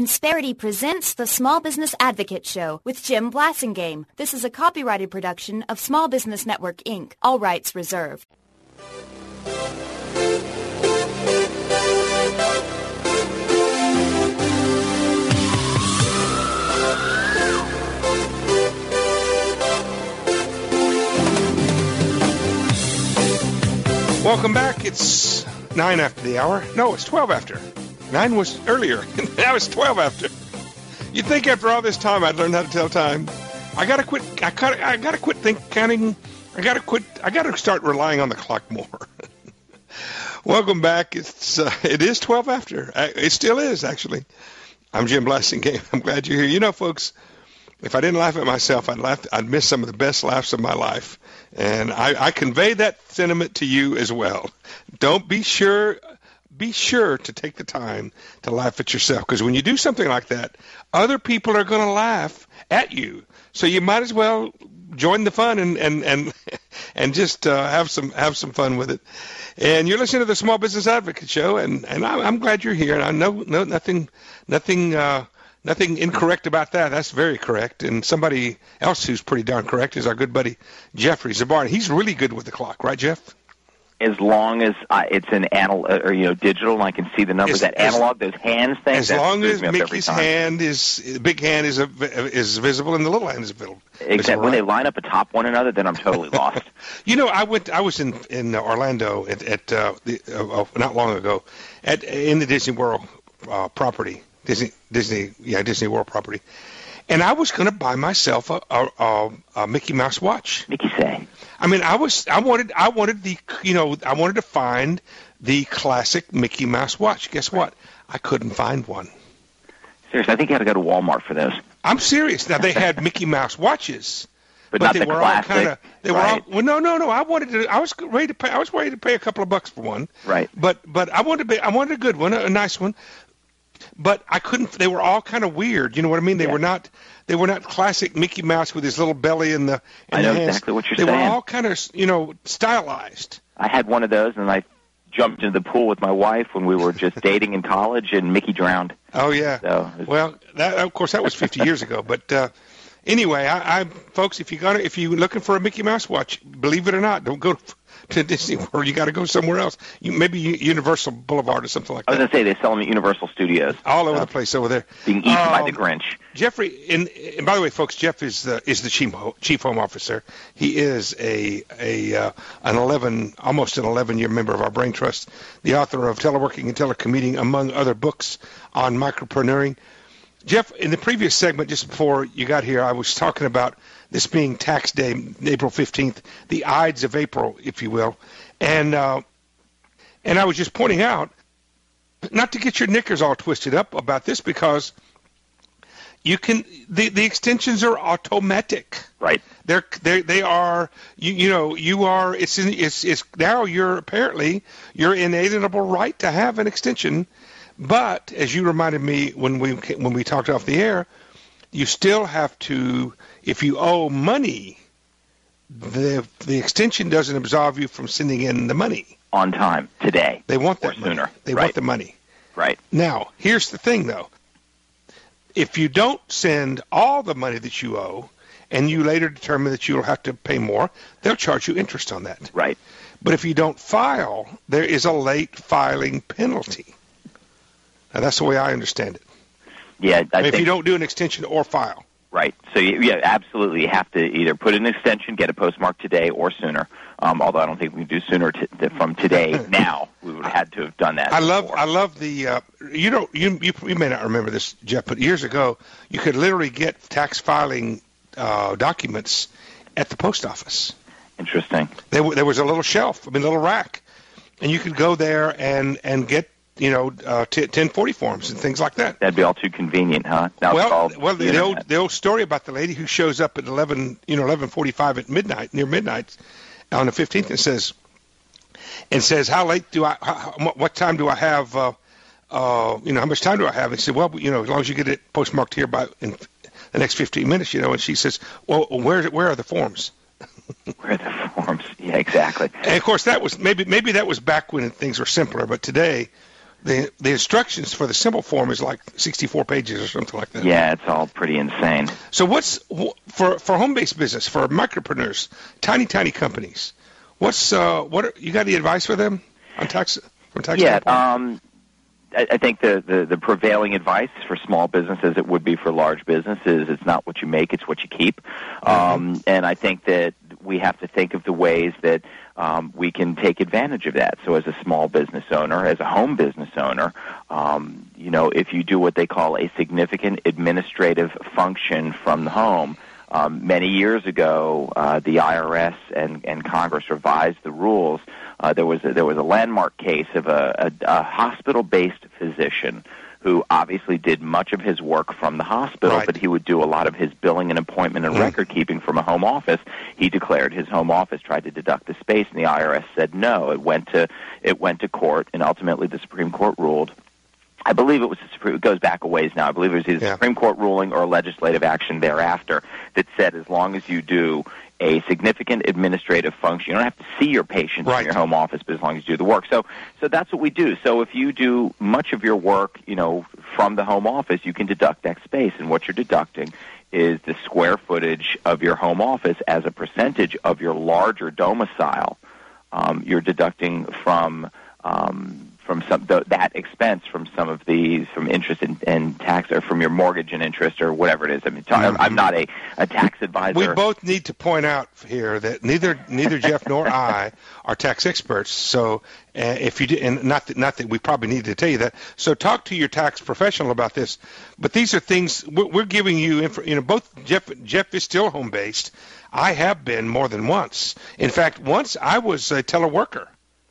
Insperity presents the Small Business Advocate Show with Jim Blasingame. This is a copyrighted production of Small Business Network, Inc. All rights reserved. Welcome back. It's 9 after the hour. No, it's 12 after. 9 was earlier. Now it's 12 after. You'd think after all this time I'd learn how to tell time. I gotta quit. I gotta quit counting. I gotta start relying on the clock more. Welcome back. It is 12 after. It still is, actually. I'm Jim Blasingame. I'm glad you're here. You know, folks, if I didn't laugh at myself, I'd miss some of the best laughs of my life. And I convey that sentiment to you as well. Don't be sure to take the time to laugh at yourself, because when you do something like that, other people are going to laugh at you. So you might as well join the fun and just have some fun with it. And you're listening to the Small Business Advocate Show, and I'm glad you're here. And I know nothing incorrect about that. That's very correct. And somebody else who's pretty darn correct is our good buddy Jeffrey Zabarn. He's really good with the clock, right, Jeff? As long as it's an analog, or digital, and I can see the numbers. That analog, those hands things. As long as Mickey's hand the big hand is visible and the little hand is visible. Except when they line up atop one another, then I'm totally lost. I was in Orlando at not long ago in the Disney World property, Disney World property, and I was going to buy myself a Mickey Mouse watch. Mickey say. I mean, I wanted to find the classic Mickey Mouse watch. Guess what? I couldn't find one. Seriously, I think you had to go to Walmart for those. I'm serious. Now, they had Mickey Mouse watches, but not they the were classic. all kind of. They right. were all. Well, no. I was ready to pay a couple of bucks for one. Right. But I wanted a good one, a nice one. But I couldn't. They were all kind of weird. You know what I mean? They were not. They were not classic Mickey Mouse with his little belly and the. I know hands. Exactly what you're saying. They were all kind of, stylized. I had one of those, and I jumped into the pool with my wife when we were just dating in college, and Mickey drowned. Oh yeah. So well, of course, that was 50 years ago. But anyway, folks, if you're looking for a Mickey Mouse watch, believe it or not, don't go to Disney World. You got to go somewhere else. Maybe Universal Boulevard or something like that. I was going to say they sell them at Universal Studios. All over the place over there. Being eaten by the Grinch. Jeffrey, and by the way, folks, Jeff is the chief home officer. He is almost an 11-year member of our Brain Trust, the author of Teleworking and Telecommuting, among other books on micropreneuring. Jeff, in the previous segment, just before you got here, I was talking about this being tax day, April 15th, the Ides of April, if you will. And I was just pointing out, not to get your knickers all twisted up about this, because you can the extensions are automatic. Right. They are you are it's now your inalienable right to have an extension. But as you reminded me when we talked off the air, you still have to, if you owe money, the extension doesn't absolve you from sending in the money on time today. They want that sooner. Money. They want the money. Right. Now, here's the thing, though. If you don't send all the money that you owe, and you later determine that you'll have to pay more, they'll charge you interest on that. Right. But if you don't file, there is a late filing penalty. Now, that's the way I understand it. Yeah, if you don't do an extension or file. Right. So, yeah, absolutely. You have to either put in an extension, get a postmark today or sooner. Although I don't think we can do sooner from today. Now we would have had to have done that. I love the. You may not remember this, Jeff, but years ago you could literally get tax filing documents at the post office. Interesting. There was a little shelf, a little rack, and you could go there and get 1040 forms and things like that. That'd be all too convenient, huh? Now the old story about the lady who shows up at 11:45 at midnight, near midnight, on the 15th, and says, how late what time do I have? How much time do I have? And he said, well, as long as you get it postmarked here in the next 15 minutes, And she says, well, where are the forms? Where are the forms? Yeah, exactly. And of course, that was maybe that was back when things were simpler, but today the instructions for the simple form is like 64 pages or something like that. Yeah, it's all pretty insane. So what's for home-based business, for micropreneurs, tiny companies? What you got any advice for them on tax? From tax standpoint? I think the prevailing advice for small businesses, it would be for large businesses, it's not what you make, it's what you keep. And I think that we have to think of the ways that we can take advantage of that. So as a small business owner, as a home business owner, if you do what they call a significant administrative function from the home, many years ago, the IRS and Congress revised the rules. There was a landmark case of a hospital-based physician who obviously did much of his work from the hospital, right. But he would do a lot of his billing and appointment and record keeping from a home office. He declared his home office, tried to deduct the space, and the IRS said no. It went to court, and ultimately the Supreme Court ruled. I believe it goes back a ways now. I believe it was either Supreme Court ruling or legislative action thereafter that said as long as you do a significant administrative function, you don't have to see your patients in your home office, but as long as you do the work. So that's what we do. So if you do much of your work, from the home office, you can deduct that space, and what you're deducting is the square footage of your home office as a percentage of your larger domicile. You're deducting from that expense from from interest and tax, or from your mortgage and interest, or whatever it is. I mean, I'm not a tax advisor. We both need to point out here that neither Jeff nor I are tax experts. So if you do, and not that we probably need to tell you that. So talk to your tax professional about this. But these are things we're giving you. Both Jeff is still home based. I have been more than once. In fact, once I was a teleworker.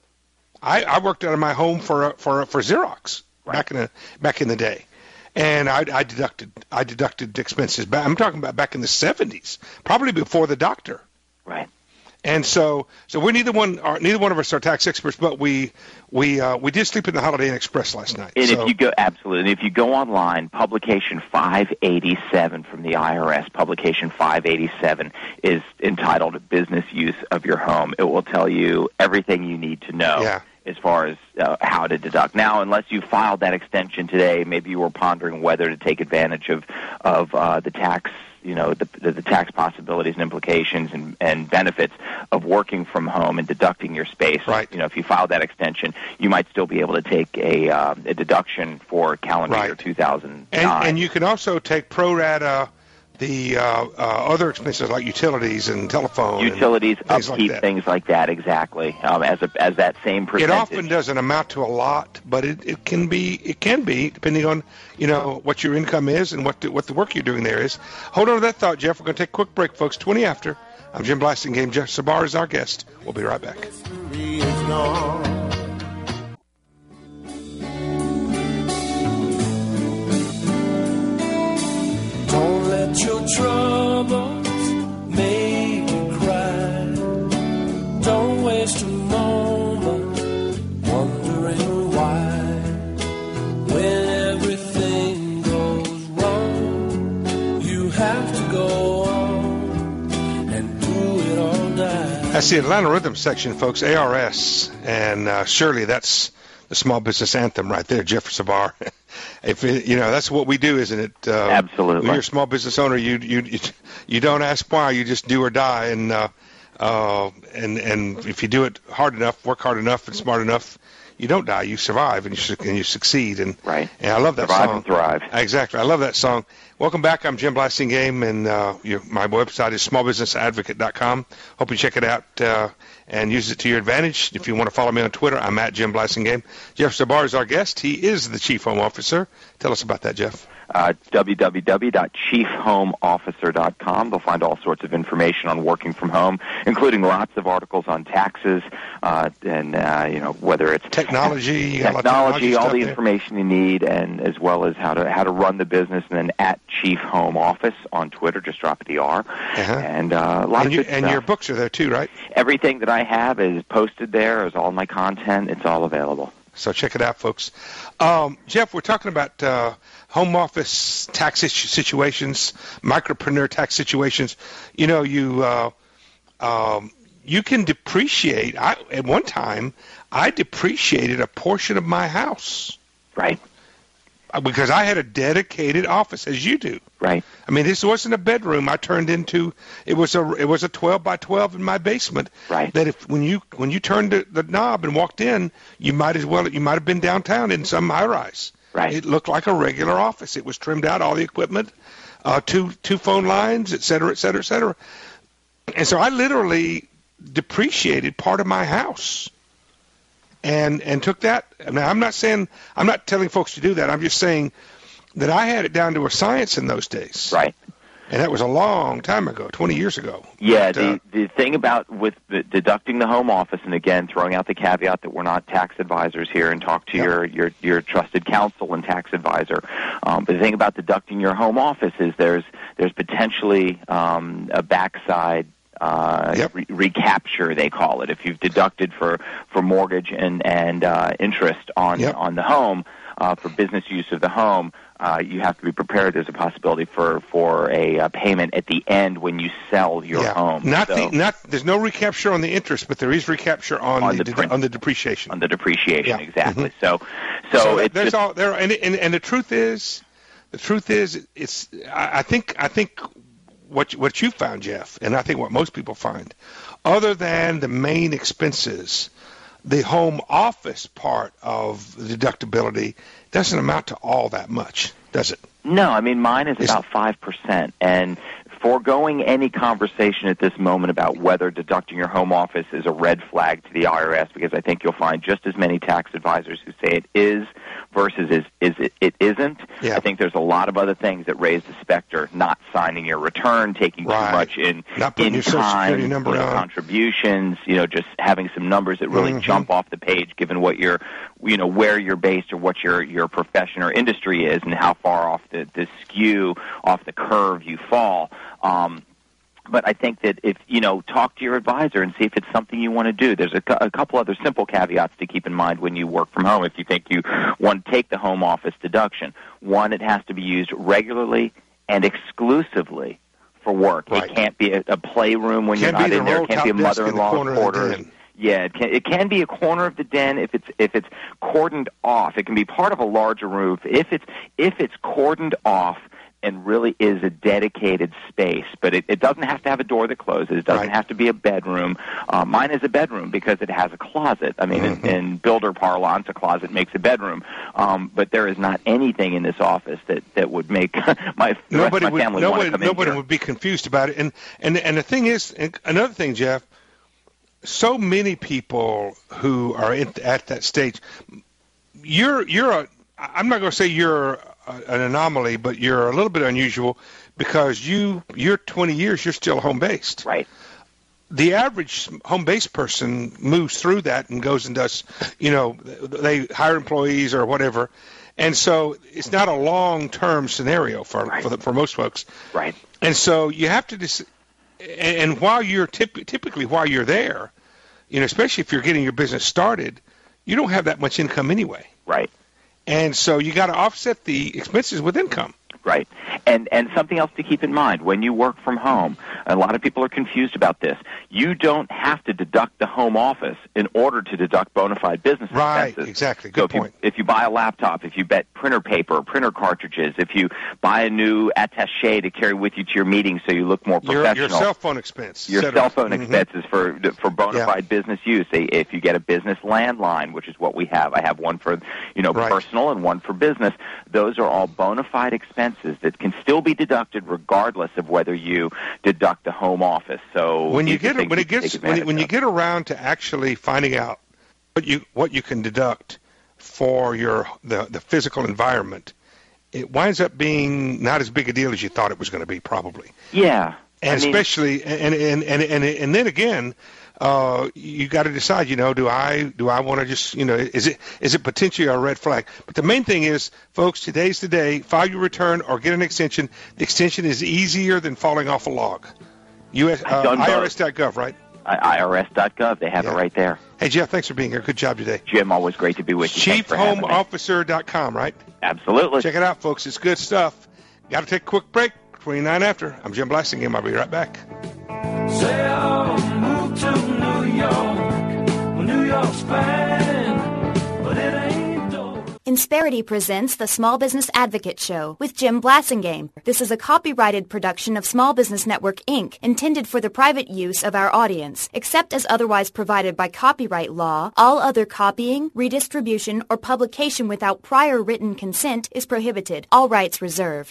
I worked out of my home for Xerox back in the day, and I deducted expenses. I'm talking about back in the 70s, probably before the doctor. Right. And so we're neither one of us are tax experts, but we did sleep in the Holiday Inn Express last night. And if you go online, publication 587 from the IRS, publication 587 is entitled "Business Use of Your Home." It will tell you everything you need to know. As far as how to deduct. Now, unless you filed that extension today, maybe you were pondering whether to take advantage of the tax, the tax possibilities and implications and benefits of working from home and deducting your space. Right. If you filed that extension, you might still be able to take a deduction for calendar year 2009. And you can also take pro rata the other expenses like utilities and telephone. Utilities, upkeep, things like that, exactly, as that same percentage. It often doesn't amount to a lot, but it can be depending on what your income is and what the work you're doing there is. Hold on to that thought, Jeff. We're going to take a quick break, folks. 20 after. I'm Jim Blasingame. Jeff Sabar is our guest. We'll be right back. Your troubles make you cry. Don't waste a moment wondering why. When everything goes wrong, you have to go on and do it all night. That's the Atlanta Rhythm section, folks. ARS, and surely that's the small business anthem right there, Jeff Sabar. That's what we do, isn't it? Absolutely. When you're a small business owner, you don't ask why, you just do or die, and if you do it hard enough, work hard enough, and smart enough, you don't die. You survive and you succeed. And right. And I love that survive song. And thrive. Exactly. I love that song. Welcome back. I'm Jim Blasingame, and my website is smallbusinessadvocate.com. Hope you check it out and use it to your advantage. If you want to follow me on Twitter, I'm at Jim Blasingame. Jeff Sabar is our guest. He is the Chief Home Officer. Tell us about that, Jeff. www.chiefhomeofficer.com. They'll find all sorts of information on working from home, including lots of articles on taxes and whether it's technology, all the information you need, and as well as how to run the business. And then at Chief Home Office on Twitter, just drop the R. And lots of good stuff. And your books are there too, right? Everything that I have is posted there. Is all my content. It's all available. So check it out, folks. Jeff, we're talking about home office tax situations, micropreneur tax situations. You can depreciate. At one time, I depreciated a portion of my house. Right. Because I had a dedicated office, as you do. Right. I mean, this wasn't a bedroom. I turned into it was a 12 by 12 in my basement. Right. That when you turned the knob and walked in, you might have been downtown in some high rise. Right. It looked like a regular office. It was trimmed out, all the equipment, two phone lines, et cetera, et cetera, et cetera. And so I literally depreciated part of my house. And took that. Now, I'm not telling folks to do that. I'm just saying that I had it down to a science in those days. Right. And that was a long time ago, 20 years ago. Yeah, the thing about with deducting the home office, and again, throwing out the caveat that we're not tax advisors here and talk to your trusted counsel and tax advisor. But the thing about deducting your home office is there's potentially a backside recapture, they call it. If you've deducted for mortgage and interest on the home for business use of the home, you have to be prepared. There's a possibility for a payment at the end when you sell your home. There's no recapture on the interest, but there is recapture on the depreciation. On the depreciation, exactly. Mm-hmm. So it's there's just, all there, and the truth is, it's. I think what you found, Jeff, and I think what most people find, other than the main expenses, the home office part of the deductibility doesn't amount to all that much, does it? No, I mean, mine is about 5%, and foregoing any conversation at this moment about whether deducting your home office is a red flag to the IRS, because I think you'll find just as many tax advisors who say it is versus it isn't. Yeah. I think there's a lot of other things that raise the specter: not signing your return, taking too much in time, contributions, just having some numbers that really jump off the page, given what your, where you're based or what your profession or industry is, and how far off the skew, off the curve you fall. But I think that if, talk to your advisor and see if it's something you want to do. There's a couple other simple caveats to keep in mind when you work from home if you think you want to take the home office deduction. One, it has to be used regularly and exclusively for work. Right. It can't be a playroom when you're not in there. It can't be a mother-in-law quarters. Yeah, it can be a corner of the den if it's cordoned off. It can be part of a larger roof if it's cordoned off and really is a dedicated space. But it doesn't have to have a door that closes. It doesn't have to be a bedroom. Mine is a bedroom because it has a closet. I mean, in builder parlance, a closet makes a bedroom. But there is not anything in this office that would make the rest of my family want to come in here. Nobody would be confused about it. And the thing is, another thing, Jeff, so many people who are at that stage, I'm not going to say you're an anomaly, but you're a little bit unusual because you're 20 years, you're still home-based. Right. The average home-based person moves through that and goes and does, they hire employees or whatever. And so it's not a long-term scenario for most folks. Right. And so you have to and while you're typically while you're there, especially if you're getting your business started, you don't have that much income anyway. Right. And so you got to offset the expenses with income. Right. And something else to keep in mind, when you work from home, a lot of people are confused about this. You don't have to deduct the home office in order to deduct bona fide business expenses. Right, exactly. Good point. If you buy a laptop, if you bet printer paper, printer cartridges, if you buy a new attaché to carry with you to your meetings so you look more professional. Your cell phone expense. Your cell phone expenses for bona fide business use. If you get a business landline, which is what we have. I have one for, personal and one for business. Those are all bona fide expenses that can still be deducted regardless of whether you deduct the home office. So when you get around to actually finding out what you can deduct for the physical environment, it winds up being not as big a deal as you thought it was going to be, probably. Yeah. And especially and then again, you got to decide, do I want to just, is it potentially a red flag? But the main thing is, folks, today's the day. File your return or get an extension. The extension is easier than falling off a log. IRS.gov, right? IRS.gov. They have it right there. Hey, Jeff, thanks for being here. Good job today. Jim, always great to be with you. ChiefHomeOfficer.com, right? Absolutely. Check it out, folks. It's good stuff. Got to take a quick break. 29 after. I'm Jim Blasingame. I'll be right back. Say I'll move to New York. Well, New York's fine, but it ain't dope. Insperity presents the Small Business Advocate Show with Jim Blasingame. This is a copyrighted production of Small Business Network, Inc., intended for the private use of our audience. Except as otherwise provided by copyright law, all other copying, redistribution, or publication without prior written consent is prohibited. All rights reserved.